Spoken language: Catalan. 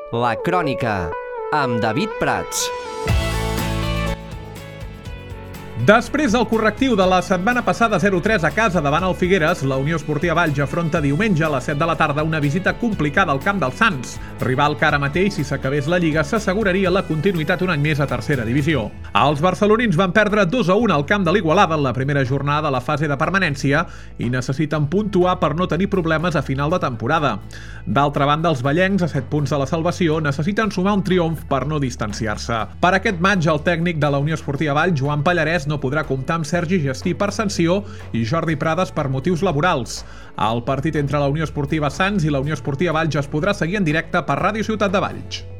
La Crònica, amb David Prats. Després del correctiu de la setmana passada 0-3 a casa davant el Figueres, la Unió Esportiva Valls afronta diumenge a les 7 de la tarda una visita complicada al camp dels Sants, rival que ara mateix, si s'acabés la Lliga, s'asseguraria la continuïtat un any més a tercera divisió. Els barcelonins van perdre 2-1 al camp de l'Igualada en la primera jornada de la fase de permanència i necessiten puntuar per no tenir problemes a final de temporada. D'altra banda, els vallencs, a 7 punts de la salvació, necessiten sumar un triomf per no distanciar-se. Per aquest maig, el tècnic de la Unió Esportiva Valls, Joan Pallarès, no podrà comptar amb Sergi Gestí per sanció i Jordi Prades per motius laborals. El partit entre la Unió Esportiva Sants i la Unió Esportiva Valls es podrà seguir en directe per Ràdio Ciutat de Valls.